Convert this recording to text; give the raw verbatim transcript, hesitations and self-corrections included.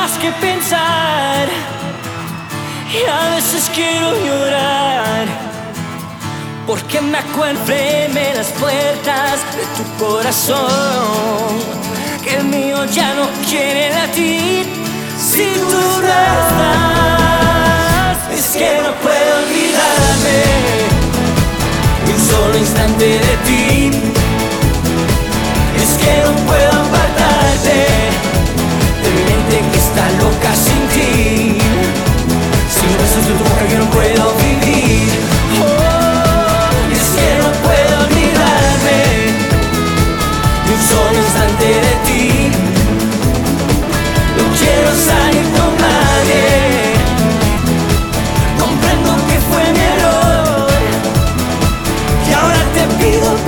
más que pensar y a veces quiero llorar, porque me acuerdo de las puertas de tu corazón, que el mío ya no quiere latir si tú no estás. Es que no puedo olvidarme ni un solo instante de ti. Es que no puedo apartarte de mi mente que está loca sin ti. Sin besos de tu boca yo no puedo vivir. Oh, y es que no puedo olvidarme ni un solo instante de ti. No quiero salir con nadie. Comprendo que fue mi error y ahora te pido